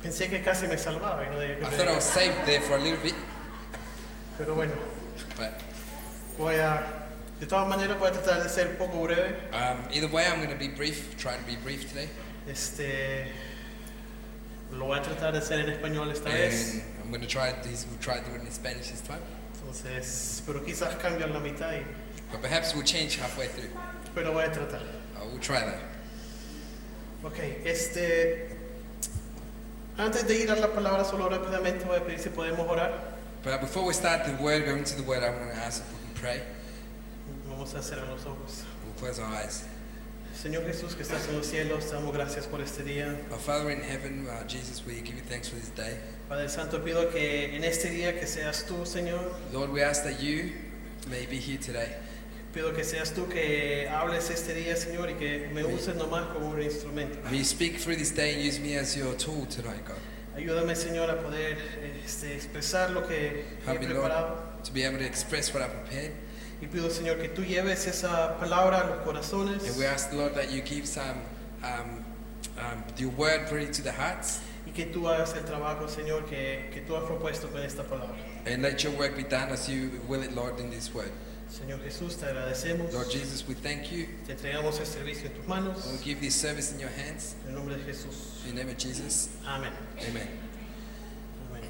Pensé que casi me salvaba. Y no debía que I thought I was saved there for a little bit, Pero bueno, but de todas maneras voy a tratar de ser poco breve. either way, I'm going to be brief, try to be brief today. Lo voy a tratar de hacer en español esta vez. And I'm going to try to do it in Spanish this time. Entonces, pero quizás cambie la mitad, But perhaps we'll change halfway through. pero voy a tratar. We'll try that. Ok, antes de ir a la palabra, solo rápidamente voy a pedir si podemos orar. But before we start the word, go into the word, I'm going to ask if we can pray. Vamos a cerrar los ojos. We'll close our eyes. Señor Jesús, que estás en los cielos, te damos gracias por este día. Our Father in heaven, Jesus, we give you thanks for this day. Padre Santo, pido que en este día que seas tú, Señor. Lord, we ask that you may be here today. Pido que seas tú que hables este día, Señor, y que me uses nomás como un instrumento. May you speak through this day and use me as your tool tonight, God. Ayúdame, Señor, a poder expresar lo que he Help me, Lord, preparado. to be able to express what I've prepared. Y pido, Señor, que tú lleves esa palabra a los corazones. And we ask, Lord, that you give your word ready to the hearts. Y que tú hagas el trabajo, Señor, que tú has propuesto con esta palabra. And let your work be done as you will it, Lord, in this word. Señor Jesús, te agradecemos. Lord Jesus, we thank you. Te entregamos el servicio en tus manos. We'll give this service in your hands. En el nombre de Jesús. In the name of Jesus. Amén. Amen. Amén.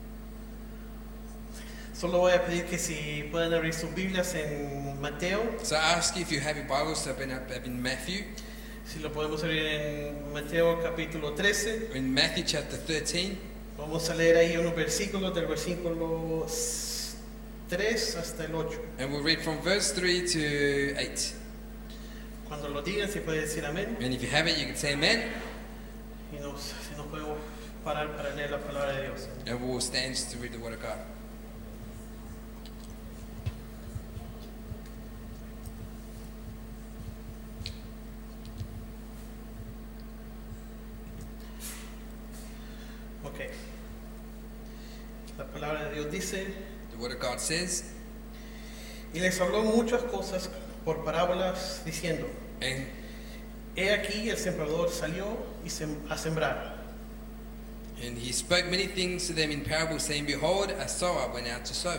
Solo voy a pedir que si pueden abrir sus Biblias en Mateo. So I ask you if you have your Bibles open up in Matthew. Si lo podemos abrir en Mateo capítulo 13. In Matthew chapter 13. Vamos a leer ahí unos versículos del versículo 3 hasta el 8. And we'll read from verse 3 to 8. Cuando lo digan, si puede decir amén. And if you have it, you can say amen. Y si nos podemos parar para leer la palabra de Dios. And we will stand just to read the word of God. Ok. La palabra de Dios dice: The word of God says, y les habló muchas cosas por parábolas, diciendo: and he aquí el sembrador salió a sembrar. he spoke many things to them in parables, saying, Behold, a sower went out to sow.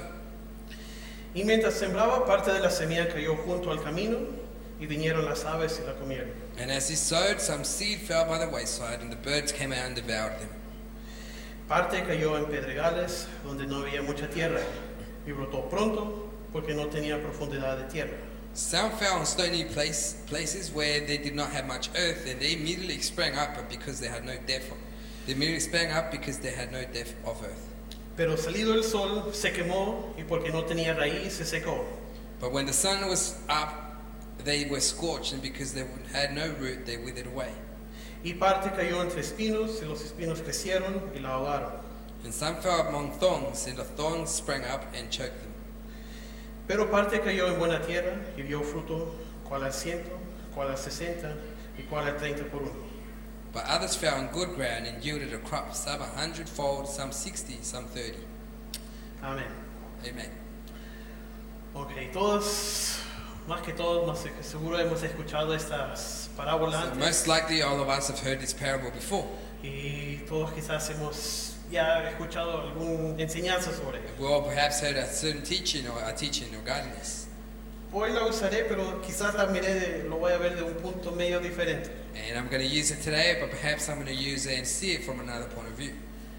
Y mientras sembraba, parte de la semilla cayó junto al camino, y vinieron las aves y la comieron. And as he sowed, some seed fell by the wayside, and the birds came out and devoured them. Parte cayó en pedregales, donde no había mucha tierra, y brotó pronto, porque no tenía profundidad de tierra. Some fell on stony places where they did not have much earth, and they immediately sprang up, but because they had no depth. They immediately sprang up because they had no depth of earth. Pero salido el sol, se quemó, y porque no tenía raíz, se secó. But when the sun was up, they were scorched, and because they had no root, they withered away. Y parte cayó entre espinos, y los espinos crecieron y la ahogaron. And some fell among thorns, and the thorns sprang up and choked them. Pero parte cayó en buena tierra, y dio fruto, cual al 100, cual al 60, y cual al 30 por uno. But others fell on good ground and yielded a crop, some 100-fold, some 60, some 30. Amén. Amen. Ok, todos, más que todos, más que seguro hemos escuchado estas parábolas So antes. most likely all of us have heard this parable before. Y todos quizás hemos ya escuchado alguna enseñanza sobre ello. We all perhaps heard a certain teaching or a teaching regarding this. Hoy la usaré, pero quizás lo voy a ver de un punto medio diferente. And I'm going to use it today, but perhaps I'm going to use it and see it from another point of view.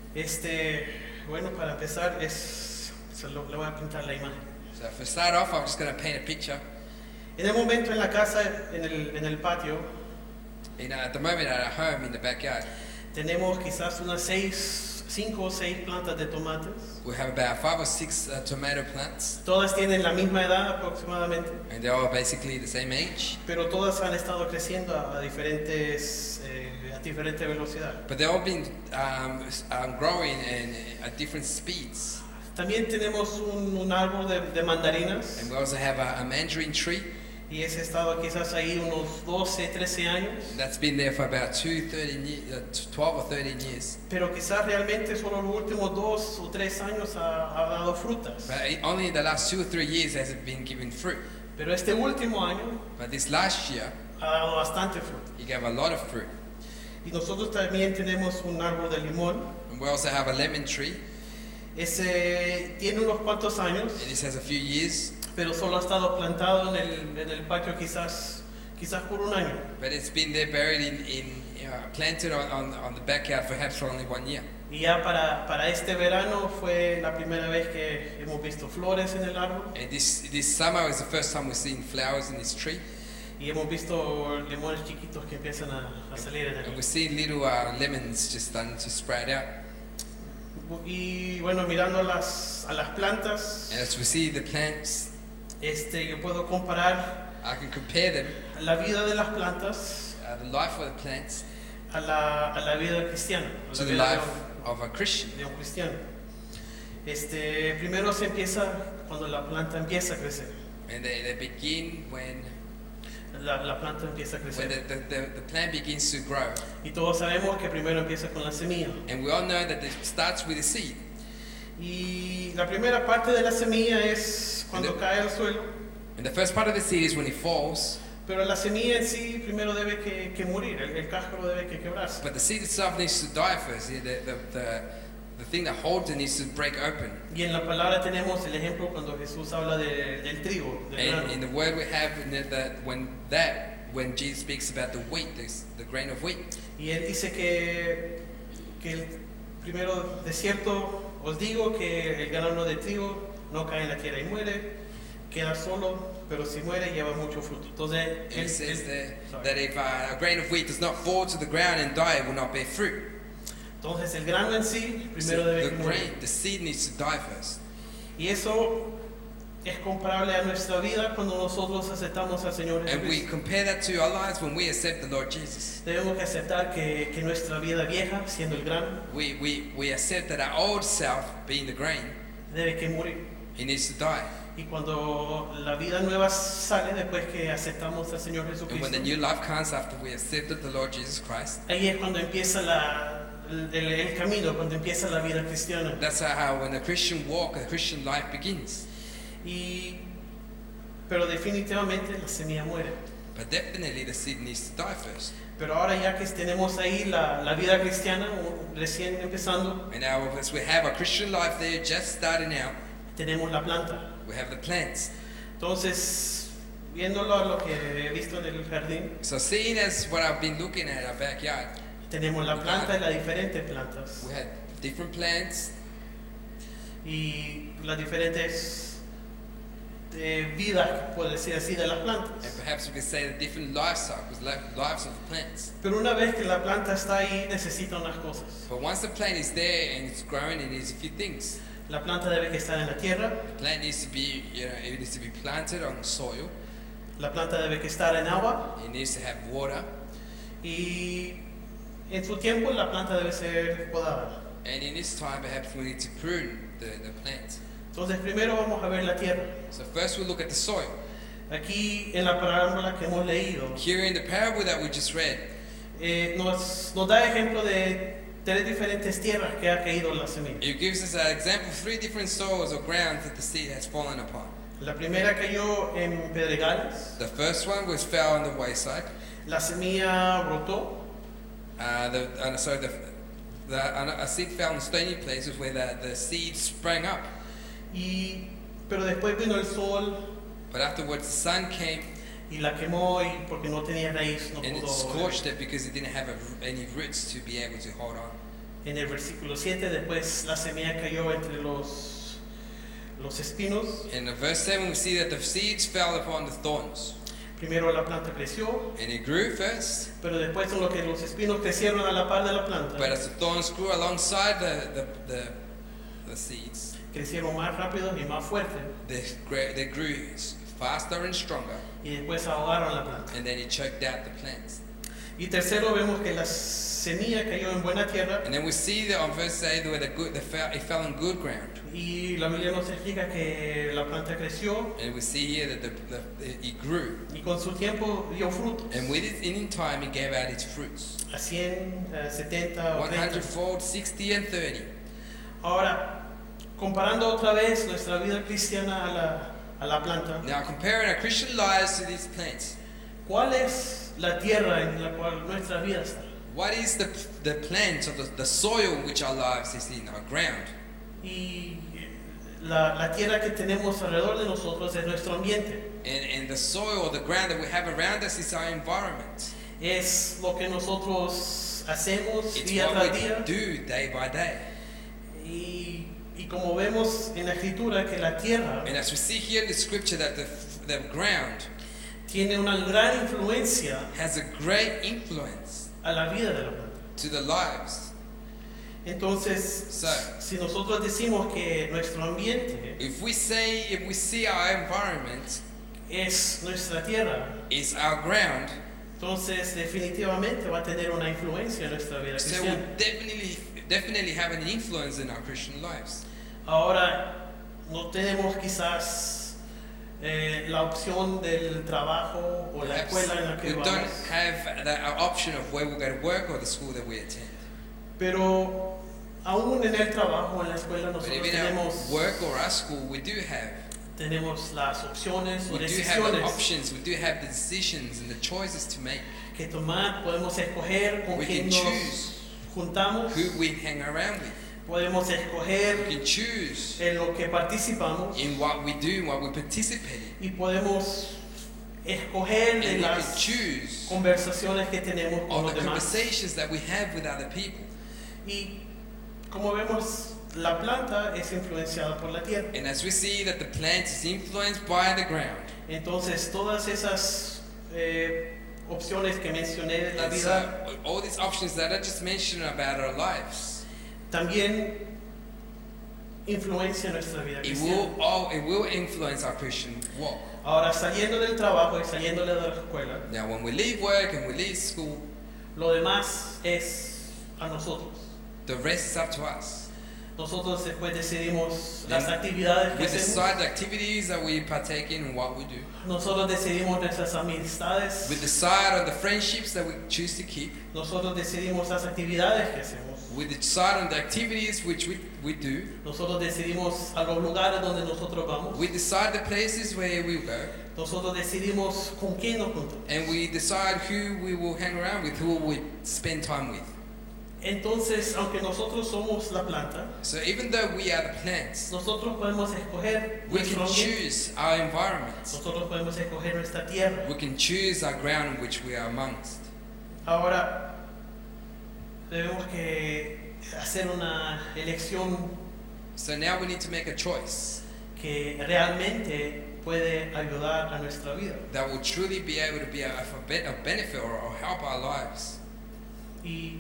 Bueno, para empezar, le voy a pintar la imagen. So for start off, I'm just going to paint a picture. En el momento en la casa, en el patio, At the moment at our home in the backyard, tenemos quizás unas 5 o 6 plantas de tomates. we have about 5 or 6 tomato plants, Todas tienen la misma edad aproximadamente, and they're all basically the same age. pero todas han estado creciendo a diferente velocidad. But they've all been growing at different speeds. También tenemos un árbol de mandarinas, And we also have a mandarin tree y ese ha estado quizás ahí unos 12, 13 años, that's been there for about 12 or 13 years. pero quizás realmente solo los últimos 2 o 3 años ha dado frutas. But only in the last 2 or 3 years has it been giving fruit. Pero este último año But this last year, ha dado bastante fruta. it gave a lot of fruit. Y nosotros también tenemos un árbol de limón. And we also have a lemon tree. Ese tiene unos cuantos años, It just has a few years, pero solo ha estado plantado en el patio quizás por un año. but it's been there buried planted on the backyard perhaps for only 1 year. Y ya para este verano fue la primera vez que hemos visto flores en el árbol And this summer is the first time we've seen flowers in this tree. y hemos visto limones chiquitos que empiezan a salir en And él. we've seen little lemons just starting to sprout out. Y bueno, mirando a las plantas, And as we see the plants, yo puedo comparar I can compare them, la vida de las plantas the life of the plants, a la vida cristiana, a to la the vida life of a Christian. de un cristiano. Primero se empieza cuando la planta empieza a crecer. And they begin when La planta empieza a crecer. the plant begins to grow. Y todos sabemos que primero empieza con la semilla. And we all know that it starts with a seed. Y la primera parte de la semilla es cuando cae al suelo. And the first part of the seed is when it falls, Pero la semilla en sí primero debe que morir, el cáscara debe que quebrarse. but the seed itself needs to die first. The thing that holds it needs to break open. Y en la palabra tenemos el ejemplo cuando Jesús habla del trigo, del And grano. in the word we have when Jesus speaks about the wheat, the grain of wheat. Y él dice que primero de cierto os digo que el grano de trigo no cae en la tierra y muere, queda solo, pero si muere lleva mucho fruto. Entonces, And it says sorry. that if a grain of wheat does not fall to the ground and die, it will not bear fruit. Entonces el grano en sí So primero debe the que morir. grain, the seed needs to die first. Y eso es comparable a nuestra vida cuando nosotros aceptamos al Señor And we Jesucristo. compare that to our lives when we accept the Lord Jesus. Debemos que aceptar que nuestra vida vieja, siendo el grano, We accept that our old self, being the grain, debe que morir. it needs to die. Y cuando la vida nueva sale después que aceptamos al Señor And Jesucristo, when the new life comes after we accepted the Lord Jesus Christ, ahí es cuando empieza el camino, cuando empieza la vida cristiana. that's how when the Christian walk, the Christian life begins. Pero definitivamente la semilla muere. But definitely the seed needs to die first. Pero ahora ya que tenemos ahí la vida cristiana recién empezando, And now as we have a Christian life there just starting out, tenemos la planta. we have the plants. Entonces, viéndolo a lo que he visto en el jardín, So seeing as what I've been looking at our backyard, tenemos la planta y las diferentes plantas. we had different plants Y las diferentes vidas, por decir así, de las plantas. and perhaps we could say the different life cycles, lives of the plants. Pero una vez que la planta está ahí, necesita unas cosas. But once the plant is there and it's growing, it needs a few things. La planta debe que estar en la tierra, The plant needs to be, it needs to be planted on soil. la planta debe que estar en agua It needs to have water, y en su tiempo la planta debe ser podada. and in this time, perhaps we need to prune the plant. Entonces primero vamos a ver la tierra. So first we'll look at the soil. Aquí en la parábola que hemos leído, Here in the parable that we just read, nos da ejemplo de 3 diferentes tierras que ha caído la semilla. it gives us an example of 3 different soils or grounds that the seed has fallen upon. La primera cayó en pedregales, The first one was fell on the wayside. la semilla brotó A seed fell in stony places where the seed sprang up. pero después vino el sol But afterwards the sun came y la quemó y porque no tenía raíz no and it pudo. scorched it because it didn't have any roots to be able to hold on. En el versículo 7 después la semilla cayó entre los espinos. In the verse 7 we see that the seeds fell upon the thorns. Primero la planta creció, And it grew first, pero después en lo que los espinos crecieron a la par de la planta, but as the thorns grew alongside the seeds, crecieron más rápido y más fuerte they grew faster and stronger, y después ahogaron la planta. and then it choked out the plants. Y tercero vemos que la semilla cayó en buena tierra And then we see that on verse 8 where it fell on good ground. y la Biblia nos explica que la planta creció And we see here that it grew. y con su tiempo dio frutos And with it in time it gave out its fruits. a 100, 70 o 30. 100-fold, 60 and 30. Ahora, comparando otra vez nuestra vida cristiana a la planta, Now comparing our Christian lives to these plants, ¿cuál es la tierra en la cual nuestra vida está? What is the plant or the soil in which our lives is in, our ground? Y la tierra que tenemos alrededor de nosotros es nuestro ambiente. And the soil or the ground that we have around us is our environment. Es lo que nosotros hacemos It's día what tras we día. do day by day. Y como vemos en la escritura que la tierra And as we see here in the scripture that the ground tiene una gran influencia has a great influence a la vida de la planta. to the lives. Entonces, So, si nosotros decimos que nuestro ambiente if we see our environment es nuestra tierra, is our ground, entonces definitivamente va a tener una influencia en nuestra vida so we cristiana. definitely have an influence in our Christian lives. Ahora, no tenemos quizás la opción del trabajo o la Perhaps escuela en la que we don't vamos, have the option of where we're going to work or the school that we attend. pero aún en el trabajo, en la escuela, But nosotros even our work or our school, we do have las opciones o We do have the decisiones options, we do have the decisions and the choices to make. que tomar. Podemos escoger con We quién can nos choose juntamos, who we hang around with. podemos escoger We can choose en lo que participamos in what we do, what we participate in. y podemos escoger de And we can las choose conversaciones que tenemos con all los the demás. conversations that we have with other people. Y como vemos, la planta es influenciada por la tierra. And as we see that the plant is influenced by the ground. Entonces, todas esas opciones que mencioné de la And vida so all these options that I just mentioned about our lives, también influencian nuestra vida cristiana. it will influence our Christian walk. Ahora, saliendo del trabajo y saliendo de la escuela, Now when we leave work and we leave school, lo demás es a nosotros. the rest is up to us. Nosotros después decidimos las Then actividades que We hacemos. decide the activities that we partake in and what we do. Nosotros decidimos nuestras amistades. We decide on the friendships that we choose to keep. Nosotros decidimos las actividades que hacemos. We decide on the activities which we do. Nosotros decidimos a los lugares donde nosotros vamos. We decide the places where we go. Nosotros decidimos con quién nos juntamos. And we decide who we will hang around with, who we spend time with. Entonces, aunque nosotros somos la planta, So even though we are the plants, nosotros podemos escoger we nuestro can ambiente. choose our environment. Nosotros podemos escoger nuestra tierra. We can choose our ground in which we are amongst. Ahora, debemos que hacer una elección So now we need to make a choice que realmente puede ayudar a nuestra vida. that will truly be able to be a benefit or help our lives. Y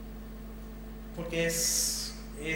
porque es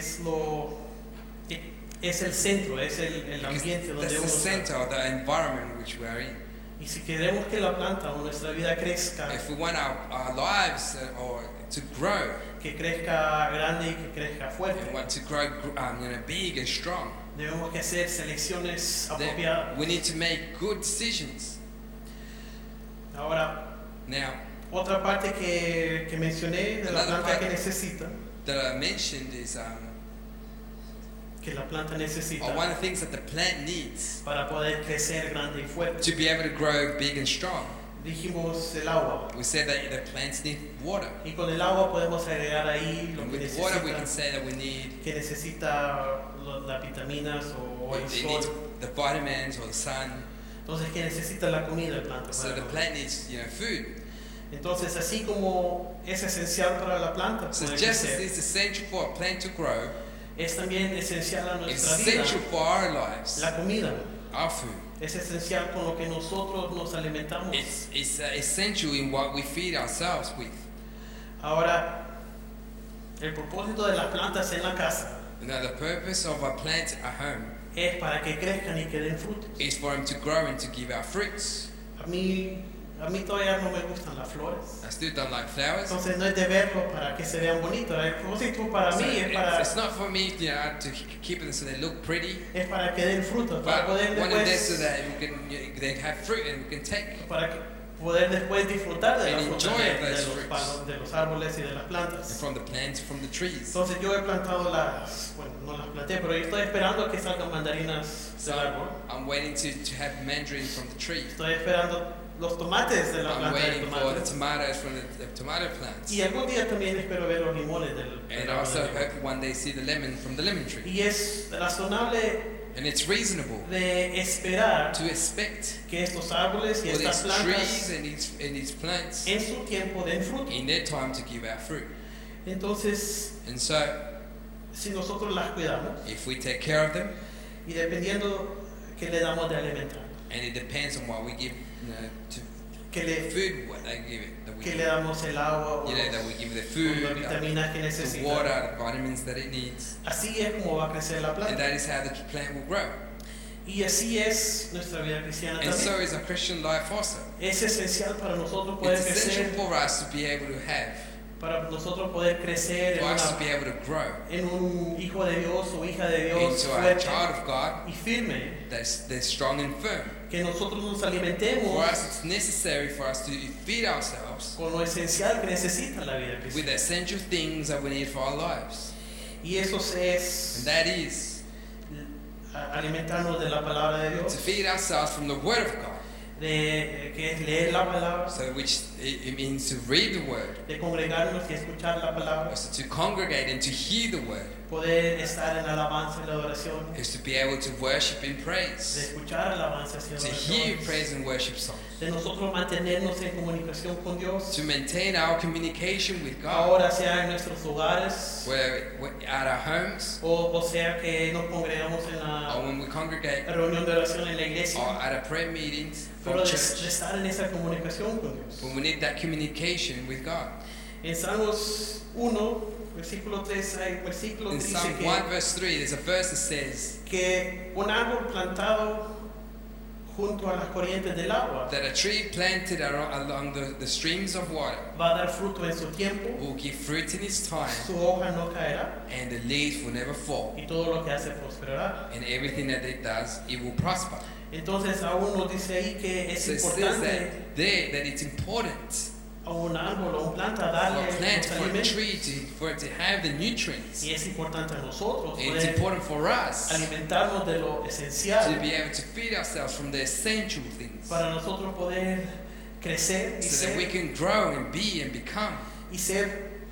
el centro, es el Because ambiente donde that's the uno está. center of the environment in which we are in. Y si queremos que la planta o nuestra vida crezca, If we want our lives or to grow, que crezca grande y que crezca and fuerte, want to grow big and strong, debemos que hacer selecciones then apropiadas. we need to make good decisions. Ahora, Now, otra parte que mencioné de la Another planta part que necesita, that I mentioned is que la planta necesita one of the things that the plant needs para poder crecer grande y fuerte. to be able to grow big and strong. Dijimos el agua. We said that the plants need water. Y con el agua podemos agregar ahí lo And que with water we necesita, can say that we need que necesita las vitaminas o el it sol. needs the vitamins or the sun. Entonces, que necesita la comida el planta. So para the comer. plant needs food. Entonces, así como es esencial para la planta So poder just as crecer, it's essential for a plant to grow, es también esencial a it's nuestra vida essential for our lives, la comida. our food. Es esencial con lo que nosotros nos alimentamos. It's essential in what we feed ourselves with. Ahora, el propósito de las plantas en la casa Now the purpose of our plants at home es para que crezcan y que den frutos. is for them to grow and to give out fruits. A mí todavía no me gustan las flores. I still don't like flowers. Entonces no es de verlo para que se vean bonitos. El propósito para So mí it's not for me, to keep them so they look pretty, es para que den frutos, para but poder one of them so después, that we can they have fruit and we can take. para que poder después disfrutar de las And frutas enjoy de those los fruits. palos, de los árboles y de las And plantas. from the plants, from the trees. Entonces yo he plantado bueno, no las planté, pero yo estoy esperando que salgan mandarinas So del árbol. I'm waiting to have mandarin from the tree. Estoy esperando los tomates de la I'm planta de waiting for the tomates. tomatoes from the tomato plants. Y algún día también espero ver los limones del And del I also árbol de limón. hope one day see the lemon from the lemon tree. Y es razonable And it's reasonable de esperar to expect que estos árboles y for estas these trees plantas and these plants en su tiempo den fruto. in their time to give out fruit. Entonces, And so, si nosotros las cuidamos if we take care of them, y dependiendo que le damos de alimentar, and it depends on what we give, to que le, food, what they give it, that we que give le it. damos el agua o You know, that we give it the las food, vitaminas que the necesita. water, the vitamins that it needs, Así es como va a crecer la and planta. that is how the plant will grow. Y así es nuestra vida cristiana And so también. is our Christian life also. Es esencial para nosotros poder It's essential crecer, for us to be able to have, para nosotros poder crecer for us to be en, able to grow en un hijo de Dios o hija de Dios into a fuerte child of God y firme. that's strong and firm. Que nosotros nos For alimentemos us, it's necessary for us to feed ourselves con lo esencial que necesita la vida with the cristiana. essential things that we need for our lives. Y eso es And that is alimentarnos de la palabra de to Dios, feed ourselves from the Word of God. que es leer la palabra, So which it means to read the Word, de congregarnos y escuchar la palabra, also to congregate and to hear the Word, poder estar en alabanza y la adoración, is to be able to worship in de praise, escuchar alabanzas y to hear adoración, praise and worship songs, de nosotros mantenernos en comunicación con Dios, to maintain our communication with God, ahora sea en nuestros hogares where at our homes, o sea que nos congregamos en or la when we congregate, reunión de oración en la or iglesia, at a prayer meetings pero from de church, estar en esa comunicación con Dios. when we need that communication with God. En Salmos 1, versículo 3, hay un versículo In que Psalm dice 1 verse 3, there's a verse that says que un árbol plantado junto a las corrientes del agua that a tree planted along the streams of water va a dar fruto en su tiempo, will give fruit in its time, su hoja no caerá and the leaf will never fall, y todo lo que hace prosperará. and everything that it does, it will prosper. Entonces aún nos dice ahí que es So it says importante that there that it's important a un árbol o un planta for darle a plant, los for a alimentos tree, for it to have the nutrients. y es importante a nosotros And it's poder important for us alimentarnos de lo to esencial be able to feed ourselves from the essential things, para nosotros poder crecer so that we can grow and be and become y ser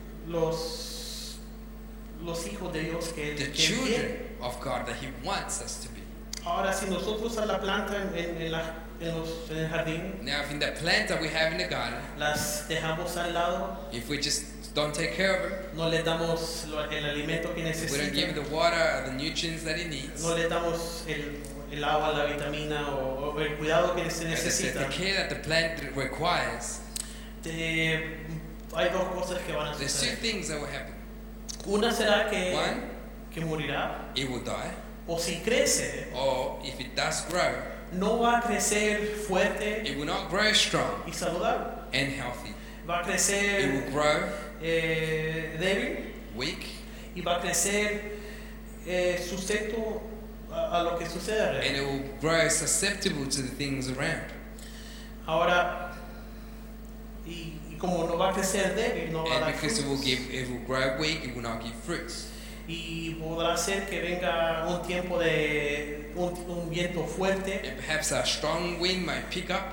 los hijos de Dios que the Él quiere. children of God that He wants us to be. Ahora, si nosotros a la planta en el jardín Now, if in that plant that we have in the garden, las dejamos al lado, if we just don't take care of it, no le damos el alimento que if we don't give it necesita, the water or the nutrients that it needs, no le damos el agua, la vitamina o el cuidado que se as I said, necesita, the care that the plant requires, hay dos cosas que van a there's two suceder. things that will happen. Una será One, que morirá, it will die, o si crece, or if it does grow, no va a crecer fuerte it will not grow strong y saludable. and healthy. Va a It crecer will grow débil weak, y va a crecer sujeto a lo que sucede and alrededor. it will grow susceptible to the things around. Ahora, y como no va a crecer débil, no va a And dar because frutos. it will grow weak, it will not give fruits. Y podrá ser que venga un tiempo de un viento fuerte And perhaps a strong wind might pick up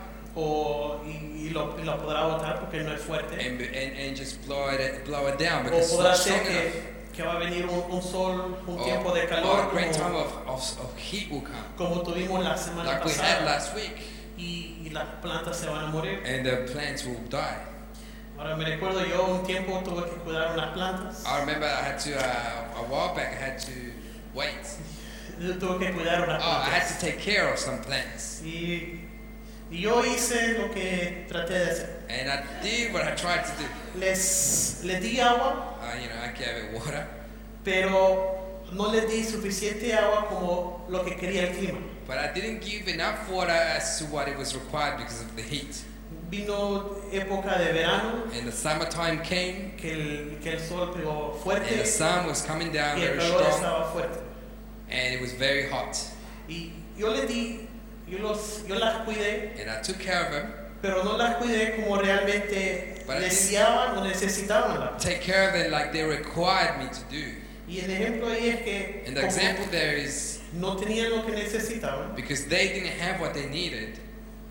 y lo podrá botar porque no es fuerte. and just blow it down O because it's podrá not ser strong enough. que va a venir un sol, un tiempo de Or calor a great time como, of heat will come, como tuvimos la semana like we had pasada last week, y las plantas se van a morir. and the plants will die. Ahora me recuerdo yo un tiempo tuve que cuidar unas plantas. I remember I had to, a while back, I had to wait. Yo tuve que cuidar unas I had plantas. to take care of some plants. Y yo hice lo que traté de hacer. And I did what I tried to do. Le di agua, I gave it water, pero no le di suficiente agua como lo que quería el clima. but I didn't give enough water as to what it was required because of the heat. Vino época de verano, And the summertime came, que el sol pegó and fuerte the sun was coming down y el very calor strong, estaba fuerte. and it was very hot. Y yo le di, yo las cuidé, And I took care of them, pero no las cuidé como realmente But I didn't- deseaban o necesitaban la. take care of them like they required me to do. Y el ejemplo ahí es que And the como example there is no tenían lo que necesitaban, because they didn't have what they needed,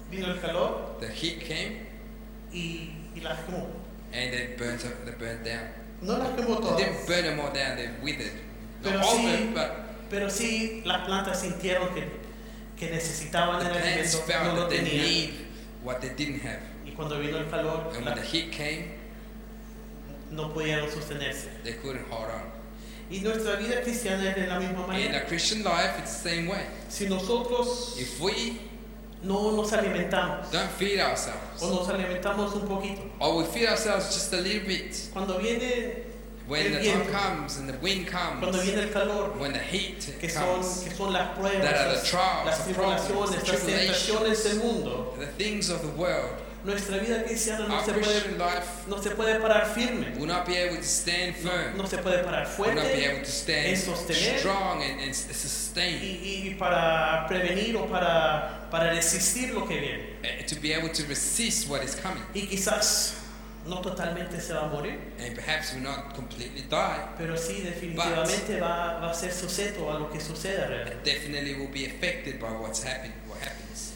vino el calor the heat came, y las quemó. and they burnt down. No las quemó They didn't todas, burn them all down, they withered. Pero Not all of sí- them, but pero sí las plantas sintieron que necesitaban the el plants alimento, felt no lo that they tenían. need what they didn't have. Y cuando vino el calor, And when the heat came, no pudieron sostenerse. they couldn't hold on. Y nuestra vida cristiana es de la misma In manera. a Christian life, it's the same way. Si nosotros If we no nos alimentamos, don't feed ourselves, o nos alimentamos un poquito, or we feed ourselves just a little bit, cuando viene when el the time viento, comes and the wind cuando comes, viene el calor, when the heat que comes, son las pruebas, that are the trials, las the problems, tribulaciones, the las tentaciones del mundo, the things of the world, nuestra vida cristiana our Christian life no se puede parar firme, will not be able to stand firm, no se puede parar will not be fuerte able to stand en sostener strong and sustain, y para prevenir o para resistir lo que viene. to be able to resist what is coming. Y quizás no totalmente se va a morir, And perhaps will not completely die, pero sí definitivamente va a ser sujeto a lo que suceda realmente. definitely will be affected by what happens.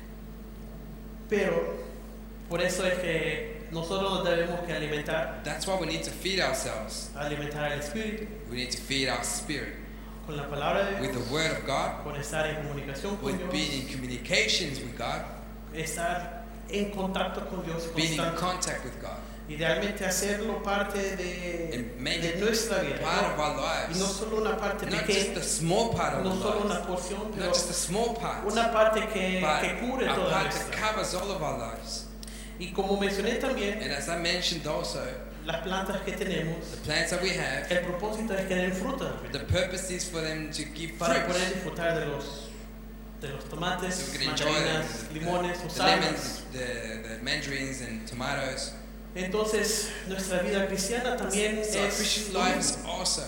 Pero por eso es que nosotros nos debemos que alimentar That's why we need to feed ourselves. al espíritu We need to feed our spirit con la palabra de with Dios, the word of God, con estar en comunicación con with being Dios, in communications with God, estar en contacto con Dios being in constante. contact with God, Idealmente hacerlo parte and make de it nuestra vida, part of ¿no? our Y no lives. solo una parte Not just pequeña, a small part of no our solo una lives, porción, pero not just a small part, una parte que but cubre a toda part that nuestra. covers all of our lives. Y como mencioné también, And as I mentioned also, las plantas que tenemos, the plants that we have, el propósito es que den fruta the purpose is for them to give para fruit. poder disfrutar de los tomates, So we can enjoy mandarinas, limones, the usadas. lemons, the mandarins and tomatoes. Entonces, nuestra vida cristiana también So our es Christian lo lives mismo. also.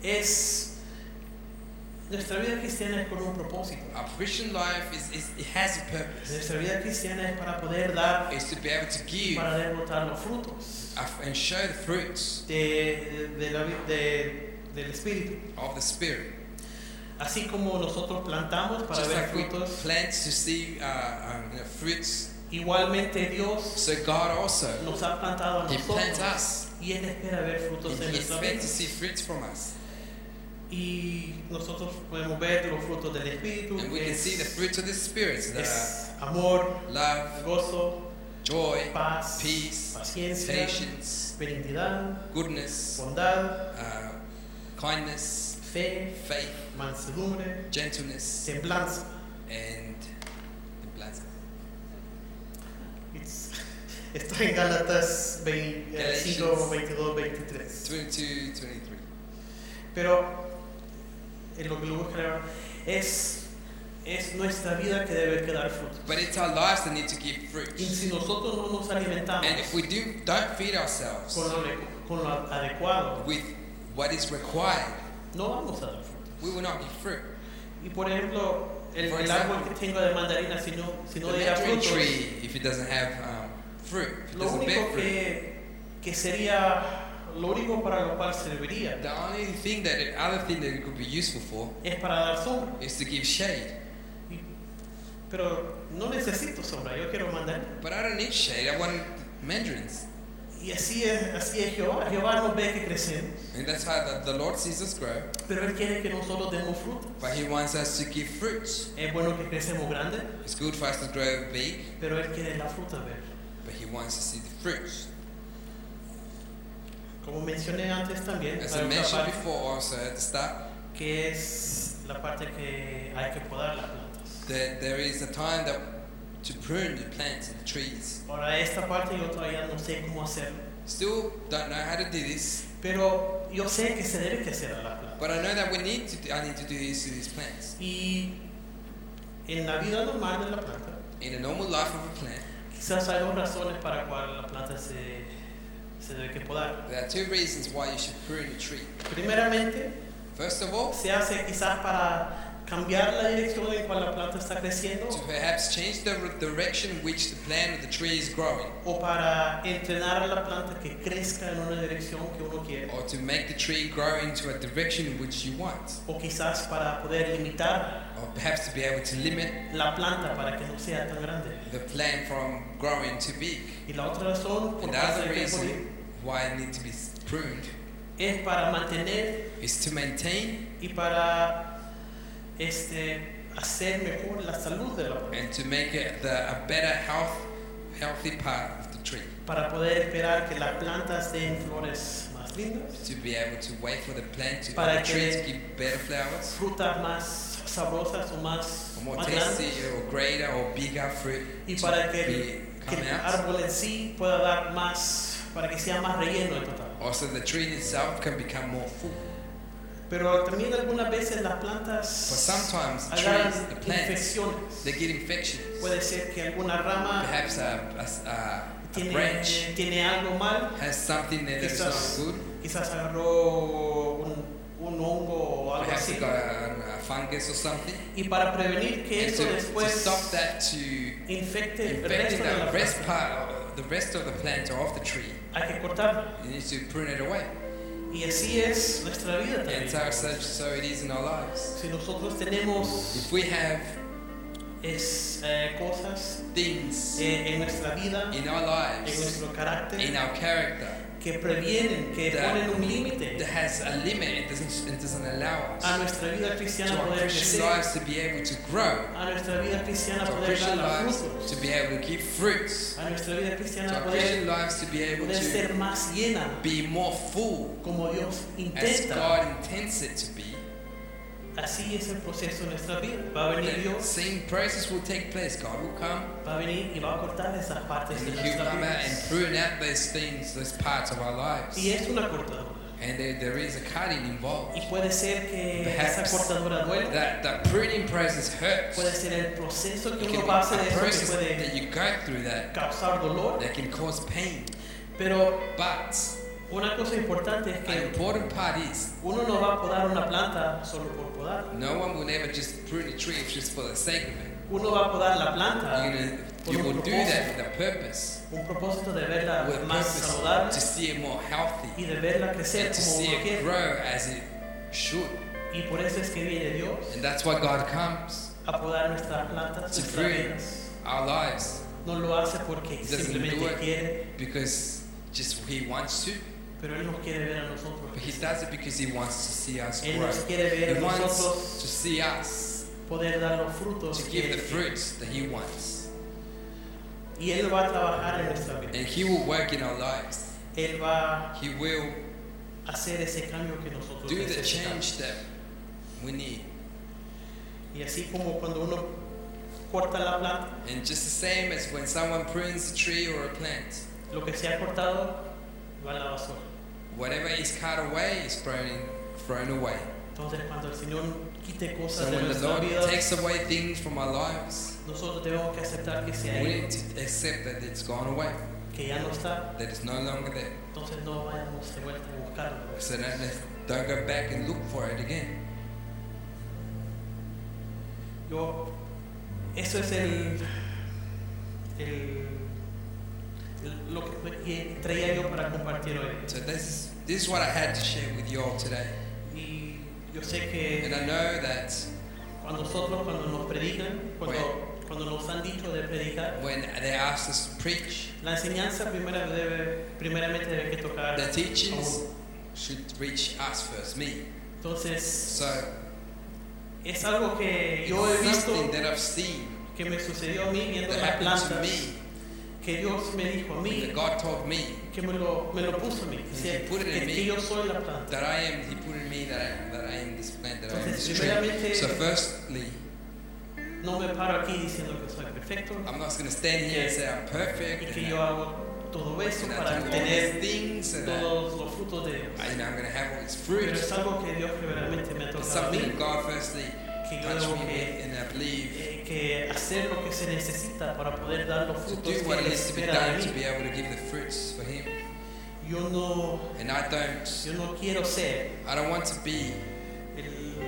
Nuestra vida cristiana es con un propósito. Our Christian life it has a purpose. Nuestra vida cristiana es para poder dar, It's to be able to give para derrotar los frutos and show the fruits del Espíritu. of the Spirit. Así como nosotros plantamos para Just ver like we frutos, plant to see fruits, igualmente Dios so God also, nos ha plantado a He plants nosotros us. y Él espera ver frutos And en He nuestra expects vida. to see fruits from us. Y nosotros podemos ver los frutos del Espíritu, And we que can see the fruits of the Spirit that es amor, are love, gozo, joy, paz, peace, paciencia, patience, benignidad, goodness, bondad, kindness, fe, faith, mansedumbre, gentleness, templanza. and templanza. Está en Gálatas 5, Galatians 22, 23. 22, 23. Pero en lo que lo busca es nuestra vida que debe quedar frutos. But it's our lives that need to give Y fruit. si nosotros no nos alimentamos And if we don't feed ourselves con lo adecuado, with what is required, no vamos a dar frutos. we will not give fruit. Y por ejemplo, For el example, árbol que tengo de mandarina, si no The diera mandarin frutos, tree, if it doesn't have fruit, if it lo doesn't bear único fruit, que sería, lo único para lo cual serviría the only thing other thing that it could be useful for es para dar sombra. is to give shade. Pero no necesito sombra, yo quiero mandarina. But I don't need shade, I want mandarins. Y así es Jehová. Jehová nos ve que crecemos, And that's how the Lord sees us grow. pero Él quiere que nosotros demos frutos. But He wants us to give fruits. Es bueno que crecemos grande, It's good for us to grow big, pero Él quiere la fruta ver. but He wants to see the fruits. Como mencioné antes también, As hay I otra mentioned parte before also at the start, que es la parte que hay que podar las plantas. there is a time to prune the plants and the trees. Ahora esta parte yo todavía no sé cómo hacerlo, Still don't know how to do this, pero yo sé que se debe que hacer a las plantas. but I know that I need to do this to these plants. Y en la vida normal de la planta, In the normal life of a plant, quizás hay dos razones para cual la planta se debe que podar. there are two reasons why you should prune a tree. Primeramente, First of all, se hace quizás para cambiar la dirección en cual la planta está creciendo, to perhaps change the direction in which the plant or the tree is growing, o para entrenar a la planta que crezca en una dirección que uno quiere, or to make the tree grow into a direction in which you want, o quizás para poder limitar or perhaps to be able to limit la planta para que no sea tan grande. the plant from growing too big. Y la otra razón por And the parte other de que reason why it needs to be pruned es para mantener is to maintain y para hacer mejor la salud de la planta, and to make it a better healthy part of the tree. para poder esperar que las plantas den flores más lindas, To be able to wait for the plant to Para the tree que- to give better flowers, frutas más sabrosas o más, or more más tasty grandes, or greater or bigger fruit y to para que come el out. árbol en sí pueda dar más, para que sea más relleno en total. Also, the tree itself can become more full. Pero también algunas veces las But plantas sometimes the agarran trees, the plants, infecciones. they get infections. Puede ser que alguna rama Perhaps a branch tiene algo mal, has something there that is not good. quizás agarró un hongo o algo Perhaps así. it got a fungus or something. Y para prevenir que And eso to después stop that to infecte el infecting resto de la the rest planta, the rest of the plant or of the tree, hay que cortarlo. you need to prune it away. Y así es nuestra vida And también. so it is in our lives. Si nosotros tenemos If we have cosas things en nuestra vida, in our en lives, nuestro carácter, in our character, que previenen, que that- ponen un límite that has a limit, it doesn't allow us a nuestra vida to cristiana our poder Christian crecer, lives to be able to grow, a nuestra vida cristiana to our poder Christian dar lives frutos, to be able to give fruits, a nuestra vida to cristiana our Christian poder lives to be able to ser más llena be more full como Dios as intenta. God intends it to be. Así es el proceso de nuestra vida. Va a venir The Dios, same process will take place. God will come va a venir y va a cortar esas partes and de He'll nuestra come out and vida. prune out those things, those parts of our lives. Y es una cortadura. And there is a cutting involved. Y puede ser que Perhaps esa cortadura duela. That pruning process hurts. Puede ser el proceso que It uno can pase de be a eso que process puede that you go through causar dolor. that can cause pain. Pero But una cosa importante es an que important part is uno no va a podar una planta solo por podar. no one will ever just prune a tree just for the sake of it. Uno va a podar la planta por You un will do that with a purpose, un propósito de verla with a más purpose saludable to see it more healthy y de verla crecer and to como see uno it quiere. grow as it should. Y por eso es que viene Dios And that's why God comes a podar nuestras plantas, to nuestras prune vidas. our lives, No lo hace porque He doesn't simplemente do it. quiere, because just He wants to, pero Él nos quiere ver a nosotros. but He does it because He wants to see us Él grow. nos quiere ver He a wants nosotros to see us, poder dar los frutos to give the que, fruits that He wants. y Él va a trabajar en nuestra vida. And He will work in our lives. Él va He will a hacer ese cambio que nosotros do the necesitamos. change that we need. Y así como cuando uno corta la planta, And just the same as when someone prunes a tree or a plant, lo que se ha cortado va a la basura. whatever is cut away is thrown away. Entonces cuando el Señor quite cosas So de when the nuestra Lord vida, takes away things from our lives, nosotros tenemos que aceptar que se ha we ido, need to accept that it's gone away, que ya no está. that it's no longer there. Entonces no vayamos de vuelta a buscarlo. So don't go back and look for it again. Eso es lo que traía yo para compartir hoy. So this is what I had to share with you all today. Y yo sé And que I know that cuando nos predican, cuando nos han dicho de predicar, when they asked us to preach, la enseñanza primeramente debe que tocar the a teachings uno. should reach us first, me. Entonces, So es algo que yo he it's visto something that I've seen que me sucedió a mí viendo that las happened to plantas, me, que Dios me dijo a mí, that God told me que me lo puso a mí, He put it in me. que yo soy la planta. that He put in me that I am this plant, that I am Entonces, this tree. primeramente, So firstly, no me paro aquí diciendo que soy perfecto I'm not going to stand here and say I'm perfect y and que yo hago todo eso I para do all tener these things and todos los frutos de Dios. I'm going to have all these Pero fruits. es algo que Dios realmente me ha It's tocado a something mí, that God firstly que yo touched debo me with, and I believe que hacer lo que se necesita para poder dar los to frutos do que what Él needs to be espera de done to mí. be able to give the fruits for Him. Yo no And I don't quiero ser want to be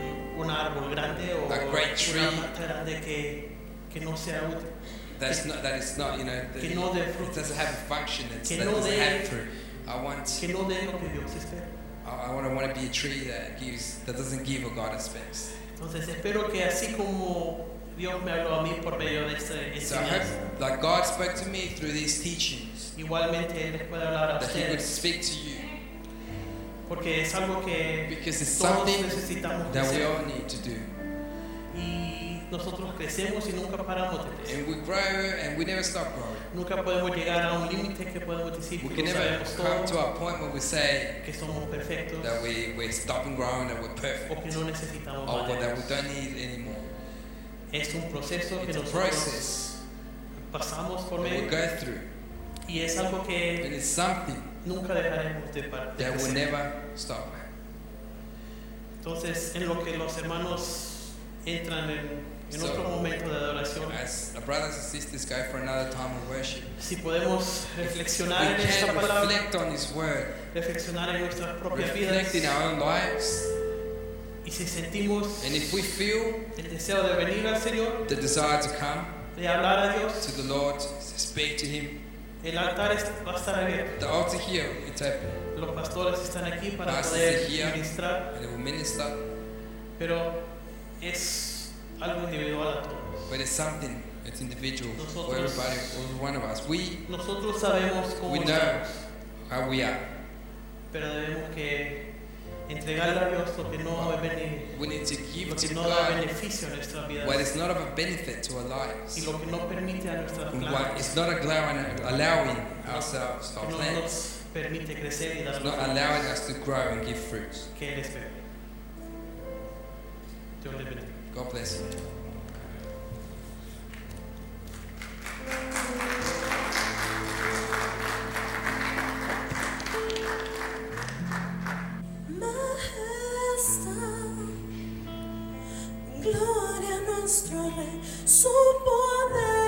un árbol grande o A great tree. una mata grande que no sea útil. that is not, you know, Que no dé it frutos. doesn't have a function. That Que doesn't no dé- have fruit. Que no dé lo que Dios espera. I want to be a tree that doesn't give what God expects. Entonces espero que así como Dios me habló a mí por medio de esta So I enseñanza, hope, like God spoke to me through these teachings, igualmente Él les pueda hablar a that He would ustedes, speak to you, porque es algo que because it's todos something necesitamos that we hacer. all need to do. Y nosotros crecemos y nunca paramos de crecer. And we grow and we never stop growing. Nunca podemos llegar a un límite que podemos decir We que can lo never sabemos come to todo, a point where we say que somos perfectos that we're stopping growing, that we're o perfect, que no necesitamos or más de that we Dios. don't need anymore. Es un proceso que It's a nosotros process pasamos por that we medio go through, y es algo and que it's something nunca dejaremos de that will crecer. never stop. Entonces, en lo que los hermanos entran en So, otro momento de adoración, As our brothers and sisters go for another time of worship, si podemos we reflexionar en esta can palabra, reflect on His Word, reflexionar en nuestras propias vidas, reflect in our own lives, y si sentimos and if we feel el deseo de venir al Señor, the desire to come de hablar a Dios, to the Lord, to speak to Him, el altar va a estar abierto. the altar here, it's open, Los pastores están aquí para Pastors poder are here. ministrar, and it will minister, pero es algo individual a todos. but it's something, it's individual for Nosotros- everybody, every one of us. We Nosotros sabemos cómo We know. estamos, how we are. pero debemos que entregarle a Dios lo que no es We need to give lo que to no da God beneficio a nuestras vidas what is not of a benefit to our lives, y lo que no permite a nuestras what plantas, is not allowing ourselves, our que no plants, nos permite crecer y dar it's los not frutos allowing us to grow and give fruits. que Él espera. Dios le bendiga. God bless you. Majestad, gloria a nuestro Rey, su poder.